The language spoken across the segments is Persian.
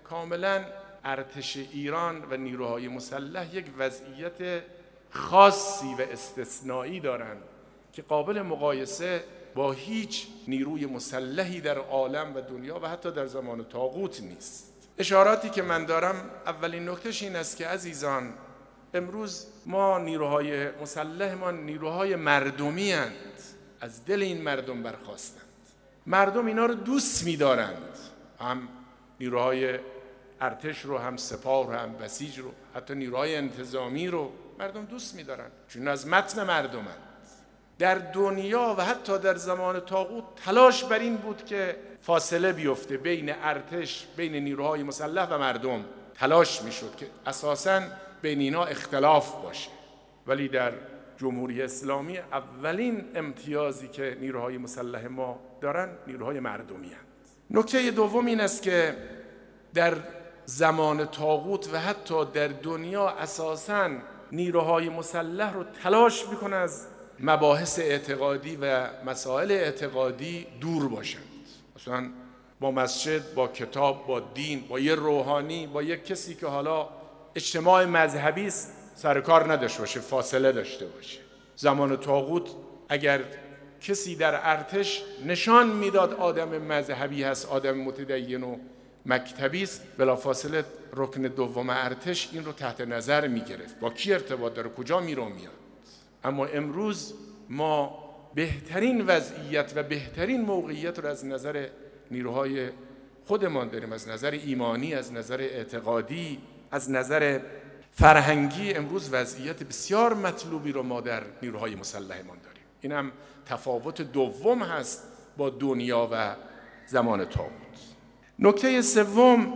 کاملا ارتش ایران و نیروهای مسلح یک وضعیت خاصی و استثنایی دارند که قابل مقایسه با هیچ نیروی مسلحی در عالم و دنیا و حتی در زمان طاغوت نیست. اشاراتی که من دارم، اولین نکتهش این است که عزیزان، امروز ما نیروهای مسلح ما نیروهای مردمی اند، از دل این مردم برخاستند. مردم اینا رو دوست می‌دارند، هم نیروهای ارتش رو، هم سپاه رو، هم بسیج رو، حتی نیروهای انتظامی رو مردم دوست می‌دارند، چون از متن مردمند. در دنیا و حتی در زمان طاغوت تلاش بر این بود که فاصله بیفته بین ارتش، بین نیروهای مسلح و مردم. تلاش میشد که اساساً بین اینا اختلاف باشه، ولی در جمهوری اسلامی اولین امتیازی که نیروهای مسلح ما دارن نیروهای مردمی هستند. نکته دوم این است که در زمان طاغوت و حتی در دنیا اساساً نیروهای مسلح رو تلاش میکنه از مباحث اعتقادی و مسائل اعتقادی دور باشند. مثلا با مسجد، با کتاب، با دین، با یه روحانی، با یک کسی که حالا اجتماع مذهبی است سر کار نداشته باشه، فاصله داشته باشه. زمان طاغوت اگر کسی در ارتش نشان میداد آدم مذهبی هست، آدم متدین و مکتبی است، بلافاصله رکن دوم ارتش این رو تحت نظر میگرفت، با کی ارتباط داره، کجا میره و میاد. اما امروز ما بهترین وضعیت و بهترین موقعیت رو از نظر نیروهای خودمان داریم، از نظر ایمانی، از نظر اعتقادی، از نظر فرهنگی. امروز وضعیت بسیار مطلوبی رو ما در نیروهای مسلحمان داریم. این هم تفاوت دوم هست با دنیا و زمان طاغوت. نکته سوم،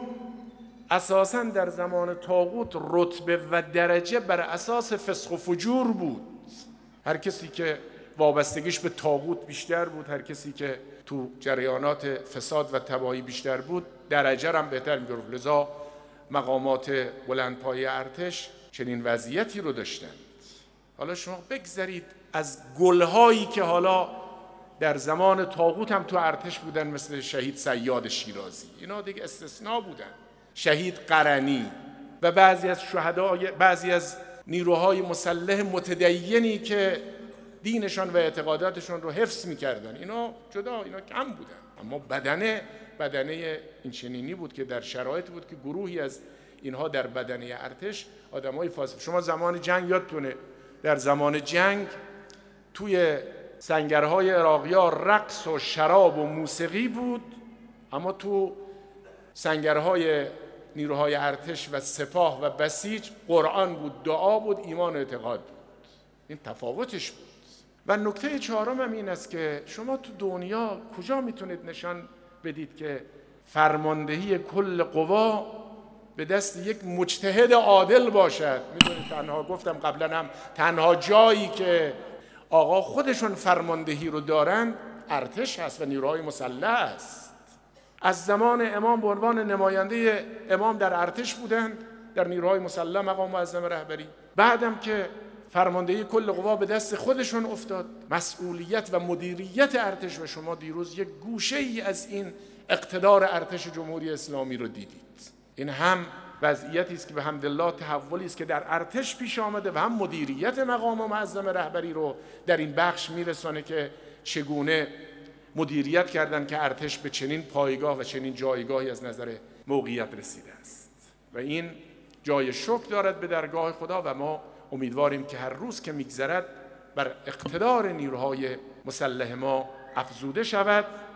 اساساً در زمان طاغوت رتبه و درجه بر اساس فسق و فجور بود. هر کسی که وابستگیش به طاغوت بیشتر بود، هر کسی که تو جریانات فساد و تباهی بیشتر بود، درجه هم بهتر می‌گرفت. لذا مقامات بلندپایه ارتش چنین وضعیتی رو داشتند. حالا شما بگذارید از گلهایی که حالا در زمان طاغوت هم تو ارتش بودن، مثل شهید صیاد شیرازی، اینا دیگه استثناء بودن، شهید قرنی و بعضی از شهدای بعضی از نیروهای مسلح متدینی که دینشان و اعتقاداتشون رو حفظ می‌کردن، اینا جدا، اینا کم بودن. اما بدنه این چنینی بود که در شرایط بود که گروهی از اینها در بدنه ارتش آدمای فاسد. شما زمان جنگ یادتونه، در زمان جنگ توی سنگرهای عراقی‌ها رقص و شراب و موسیقی بود، اما تو سنگرهای نیروهای ارتش و سپاه و بسیج قرآن بود، دعا بود، ایمان و اعتقاد بود. این تفاوتش بود. و نکته چهارم هم این است که شما تو دنیا کجا میتونید نشان بدید که فرماندهی کل قوا به دست یک مجتهد عادل باشد؟ میدونید تنها، گفتم قبلا هم، تنها جایی که آقا خودشون فرماندهی رو دارن ارتش هست و نیروهای مسلح است. از زمان امام به عنوان نماینده امام در ارتش بودند، در نیروهای مسلح مقام معظم رهبری. بعدم که فرماندهی کل قوا به دست خودشون افتاد، مسئولیت و مدیریت ارتش، و شما دیروز یک گوشه‌ای از این اقتدار ارتش جمهوری اسلامی رو دیدید. این هم وضعیتی است که به حمدالله تحولی است که در ارتش پیش آمده و هم مدیریت مقام معظم رهبری رو در این بخش میرسانه که چگونه مدیریت کردن که ارتش به چنین پایگاه و چنین جایگاهی از نظر موقعیت رسیده است. و این جای شکر دارد به درگاه خدا و ما امیدواریم که هر روز که میگذرد بر اقتدار نیروهای مسلح ما افزوده شود